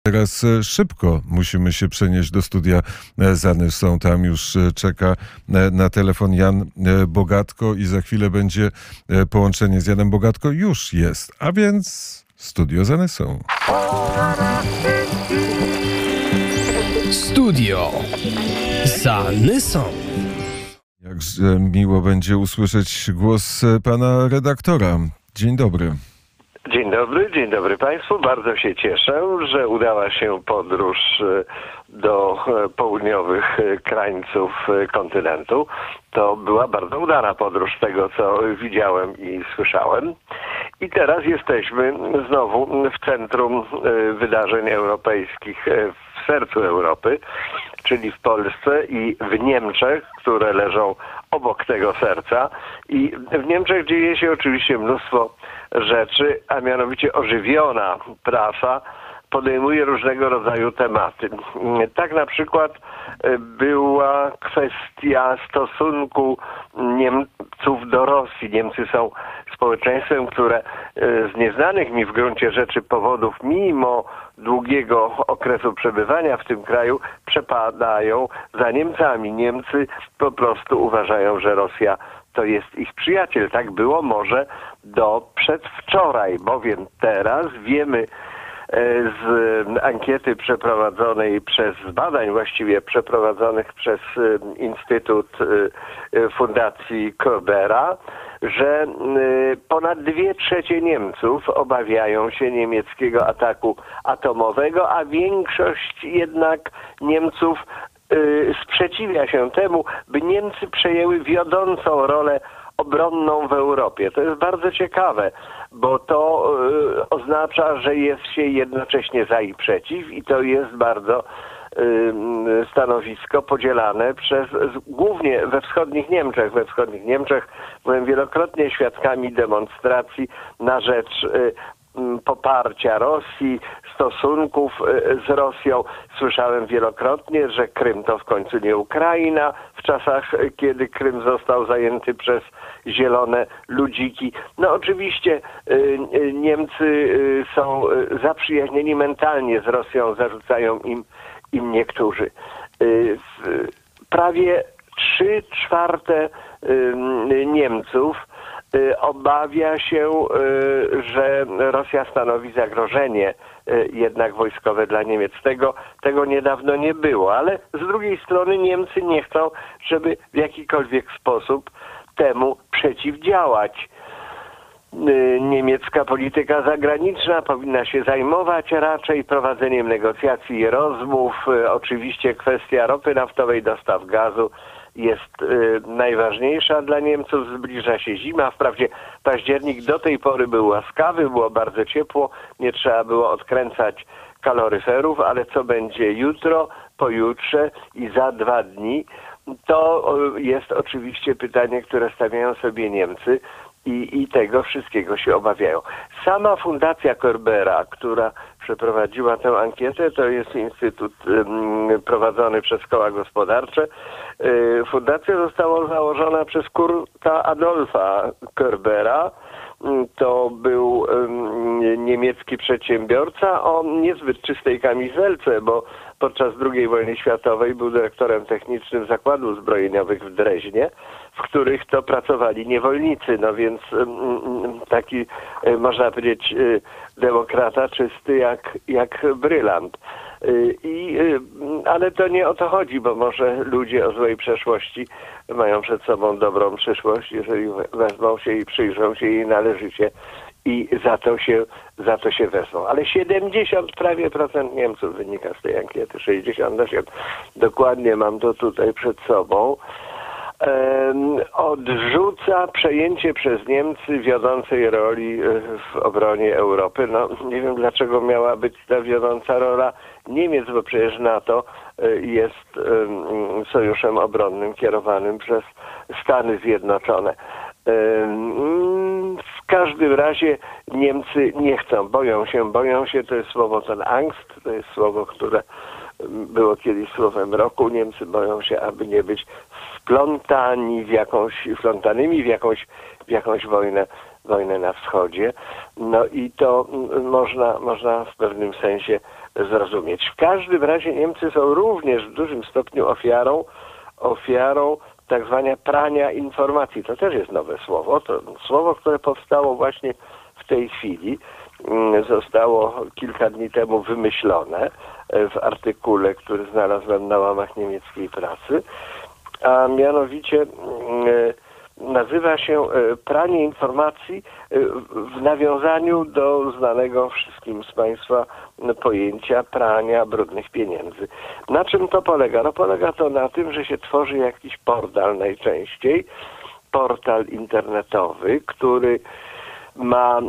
Teraz szybko musimy się przenieść do studia Zanysą. Tam już czeka na telefon Jan Bogatko i za chwilę będzie połączenie z Janem Bogatko. Już jest, a więc studio Zanysą. Studio Zanysą. Jakże miło będzie usłyszeć głos pana redaktora. Dzień dobry. Dzień dobry Państwu. Bardzo się cieszę, że udała się podróż do południowych krańców kontynentu. To była bardzo udana podróż z tego, co widziałem i słyszałem. I teraz jesteśmy znowu w centrum wydarzeń europejskich, w sercu Europy, czyli w Polsce i w Niemczech, które leżą obok tego serca. I w Niemczech dzieje się oczywiście mnóstwo rzeczy, a mianowicie ożywiona prasa podejmuje różnego rodzaju tematy. Tak na przykład była kwestia stosunku Niemców do Rosji. Niemcy są społeczeństwem, które z nieznanych mi w gruncie rzeczy powodów, mimo długiego okresu przebywania w tym kraju, przepadają za Niemcami. Niemcy po prostu uważają, że Rosja to jest ich przyjaciel. Tak było może do przedwczoraj, bowiem teraz wiemy z ankiety przeprowadzonej z badań właściwie przeprowadzonych przez Instytut Fundacji Körbera, że ponad 2/3 Niemców obawiają się niemieckiego ataku atomowego, a większość jednak Niemców sprzeciwia się temu, by Niemcy przejęły wiodącą rolę obronną w Europie. To jest bardzo ciekawe, bo to oznacza, że jest się jednocześnie za i przeciw i to jest bardzo stanowisko podzielane głównie we wschodnich Niemczech. We wschodnich Niemczech byłem wielokrotnie świadkami demonstracji na rzecz poparcia Rosji, stosunków z Rosją. Słyszałem wielokrotnie, że Krym to w końcu nie Ukraina, w czasach, kiedy Krym został zajęty przez zielone ludziki. No oczywiście Niemcy są zaprzyjaźnieni mentalnie z Rosją, zarzucają im niektórzy. Prawie 3/4 Niemców obawia się, że Rosja stanowi zagrożenie jednak wojskowe dla Niemiec. Tego niedawno nie było, ale z drugiej strony Niemcy nie chcą, żeby w jakikolwiek sposób temu przeciwdziałać. Niemiecka polityka zagraniczna powinna się zajmować raczej prowadzeniem negocjacji i rozmów. Oczywiście kwestia ropy naftowej, dostaw gazu jest najważniejsza dla Niemców. Zbliża się zima. Wprawdzie październik do tej pory był łaskawy, było bardzo ciepło, nie trzeba było odkręcać kaloryferów, ale co będzie jutro, pojutrze i za 2 dni, to jest oczywiście pytanie, które stawiają sobie Niemcy i tego wszystkiego się obawiają. Sama Fundacja Körbera, która przeprowadziła tę ankietę, to jest instytut prowadzony przez koła gospodarcze. Fundacja została założona przez Kurta Adolfa Körbera. To był niemiecki przedsiębiorca o niezbyt czystej kamizelce, bo podczas II wojny światowej był dyrektorem technicznym zakładów zbrojeniowych w Dreźnie, w których to pracowali niewolnicy. No więc taki, można powiedzieć, demokrata czysty jak brylant. Ale to nie o to chodzi, bo może ludzie o złej przeszłości mają przed sobą dobrą przyszłość, jeżeli wezmą się i przyjrzą się jej należycie i za to się wezmą. Ale 70 prawie procent Niemców wynika z tej ankiety, 68, dokładnie mam to tutaj przed sobą, odrzuca przejęcie przez Niemcy wiodącej roli w obronie Europy. No, nie wiem, dlaczego miała być ta wiodąca rola Niemiec, bo przecież NATO jest sojuszem obronnym kierowanym przez Stany Zjednoczone. W każdym razie Niemcy nie chcą, boją się, to jest słowo ten Angst, to jest słowo, które było kiedyś słowem roku. Niemcy boją się, aby nie być wplątanymi w jakąś wojnę na wschodzie. No i to można w pewnym sensie zrozumieć. W każdym razie Niemcy są również w dużym stopniu ofiarą tak zwania prania informacji. To też jest nowe słowo. To słowo, które powstało właśnie w tej chwili, zostało kilka dni temu wymyślone w artykule, który znalazłem na łamach niemieckiej prasy, a mianowicie nazywa się pranie informacji w nawiązaniu do znanego wszystkim z Państwa pojęcia prania brudnych pieniędzy. Na czym to polega? No polega to na tym, że się tworzy jakiś portal najczęściej, portal internetowy, który ma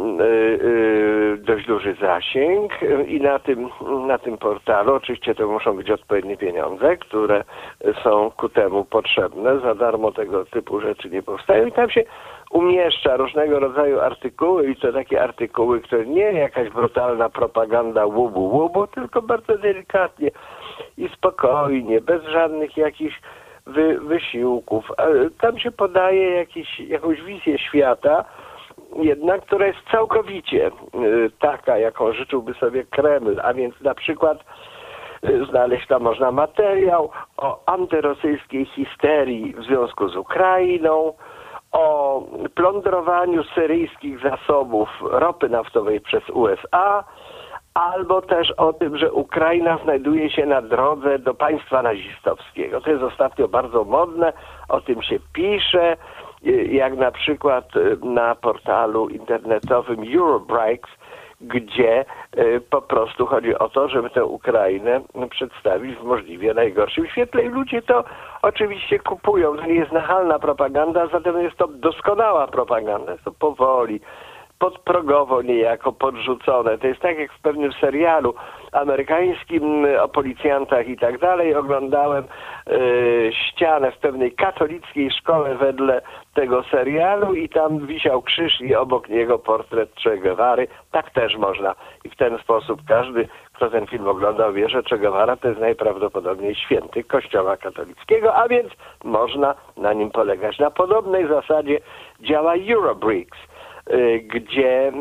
dość duży zasięg i na tym portalu oczywiście to muszą być odpowiednie pieniądze, które są ku temu potrzebne. Za darmo tego typu rzeczy nie powstają i tam się umieszcza różnego rodzaju artykuły i to takie artykuły, które nie jakaś brutalna propaganda łubu, tylko bardzo delikatnie i spokojnie, bez żadnych jakichś wysiłków. Tam się podaje jakąś wizję świata, jednak, która jest całkowicie taka, jaką życzyłby sobie Kreml, a więc na przykład znaleźć tam można materiał o antyrosyjskiej histerii w związku z Ukrainą, o plądrowaniu syryjskich zasobów ropy naftowej przez USA, albo też o tym, że Ukraina znajduje się na drodze do państwa nazistowskiego. To jest ostatnio bardzo modne, o tym się pisze, jak na przykład na portalu internetowym Eurobreaks, gdzie po prostu chodzi o to, żeby tę Ukrainę przedstawić w możliwie najgorszym świetle i ludzie to oczywiście kupują. To nie jest nachalna propaganda, zatem jest to doskonała propaganda. Jest to powoli, podprogowo niejako podrzucone. To jest tak jak w pewnym serialu amerykańskim o policjantach i tak dalej. Oglądałem ścianę w pewnej katolickiej szkole wedle tego serialu i tam wisiał krzyż i obok niego portret Che Guevary. Tak też można. I w ten sposób każdy, kto ten film oglądał, wie, że Che Guevara to jest najprawdopodobniej święty Kościoła katolickiego, a więc można na nim polegać. Na podobnej zasadzie działa Eurobreaks, gdzie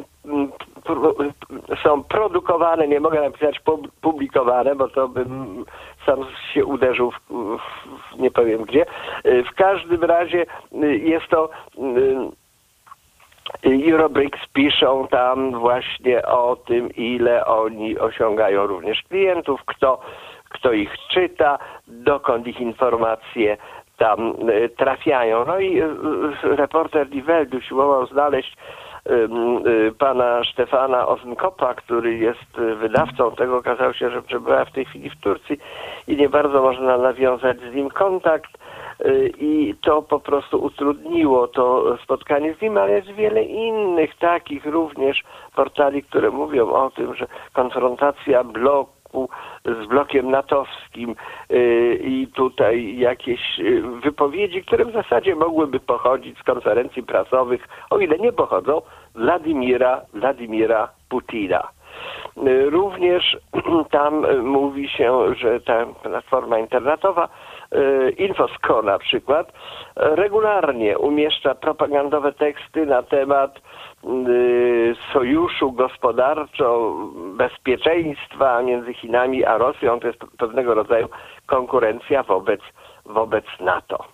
są produkowane, nie mogę napisać publikowane, bo to bym sam się uderzył w nie powiem gdzie. W każdym razie jest to Eurobreaks piszą tam właśnie o tym, ile oni osiągają również klientów, kto ich czyta, dokąd ich informacje tam trafiają. No i reporter Die Welt usiłował znaleźć pana Stefana Ozenkopa, który jest wydawcą tego. Okazało się, że przebywa w tej chwili w Turcji i nie bardzo można nawiązać z nim kontakt i to po prostu utrudniło to spotkanie z nim, ale jest wiele innych takich również portali, które mówią o tym, że konfrontacja bloku z blokiem natowskim i tutaj jakieś wypowiedzi, które w zasadzie mogłyby pochodzić z konferencji prasowych, o ile nie pochodzą, Władimira Putina. Również tam mówi się, że ta platforma internetowa Infosko na przykład regularnie umieszcza propagandowe teksty na temat sojuszu gospodarczo-bezpieczeństwa między Chinami a Rosją. To jest pewnego rodzaju konkurencja wobec NATO.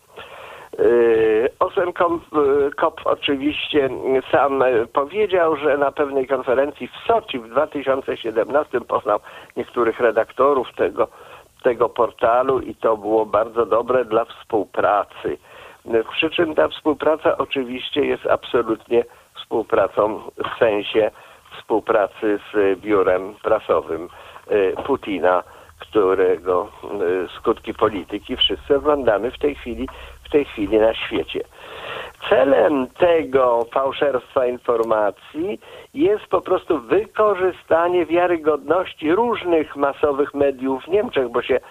Ozenkop oczywiście sam powiedział, że na pewnej konferencji w Soczi w 2017 poznał niektórych redaktorów tego portalu i to było bardzo dobre dla współpracy. Przy czym ta współpraca oczywiście jest absolutnie współpracą w sensie współpracy z biurem prasowym Putina, którego skutki polityki wszyscy oglądamy w tej chwili na świecie. Celem tego fałszerstwa informacji jest po prostu wykorzystanie wiarygodności różnych masowych mediów w Niemczech, bo się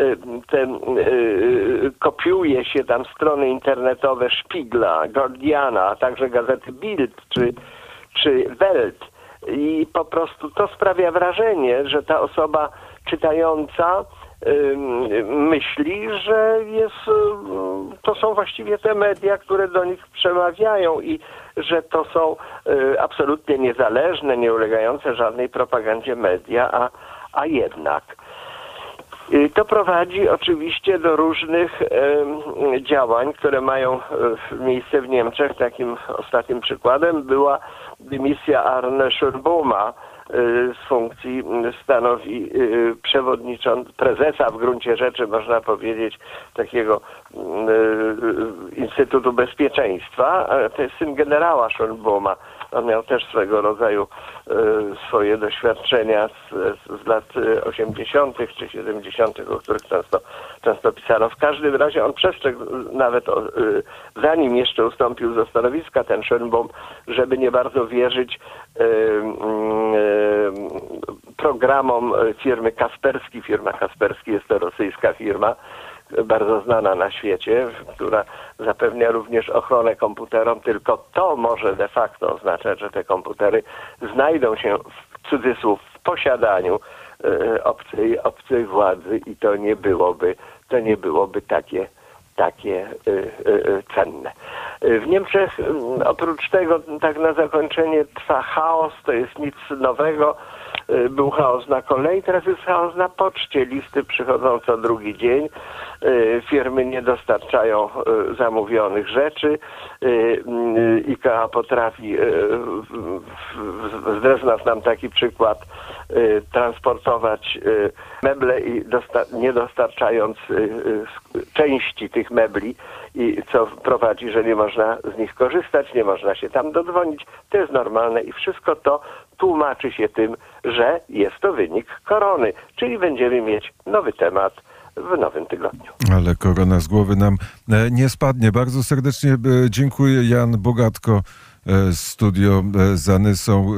kopiuje się tam strony internetowe Spiegla, Guardiana, a także gazety Bild czy Welt. I po prostu to sprawia wrażenie, że ta osoba czytająca myśli, że to są właściwie te media, które do nich przemawiają i że to są absolutnie niezależne, nie ulegające żadnej propagandzie media, a jednak. To prowadzi oczywiście do różnych działań, które mają miejsce w Niemczech. Takim ostatnim przykładem była dymisja Arne Schönbohma z funkcji stanowi prezesa w gruncie rzeczy, można powiedzieć, takiego Instytutu Bezpieczeństwa. To jest syn generała Schönbohma. On miał też swego rodzaju swoje doświadczenia z lat 80. czy 70., o których często pisano. W każdym razie on przestrzegł nawet zanim jeszcze ustąpił ze stanowiska ten Schönbohm, żeby nie bardzo wierzyć programom firmy Kaspersky. Firma Kaspersky jest to rosyjska firma, bardzo znana na świecie, która zapewnia również ochronę komputerom, tylko to może de facto oznaczać, że te komputery znajdą się w cudzysłów w posiadaniu obcej władzy i to nie byłoby takie cenne. W Niemczech oprócz tego, tak na zakończenie, trwa chaos, to jest nic nowego. Był chaos na kolei, teraz jest chaos na poczcie. Listy przychodzą co drugi dzień. Firmy nie dostarczają zamówionych rzeczy. IKEA potrafi, znalazł nam taki przykład, transportować meble i nie dostarczając części tych mebli, i co prowadzi, że nie można z nich korzystać, nie można się tam dodzwonić. To jest normalne i wszystko to tłumaczy się tym, że jest to wynik korony, czyli będziemy mieć nowy temat w nowym tygodniu. Ale korona z głowy nam nie spadnie. Bardzo serdecznie dziękuję. Jan Bogatko, Studio za Nysą.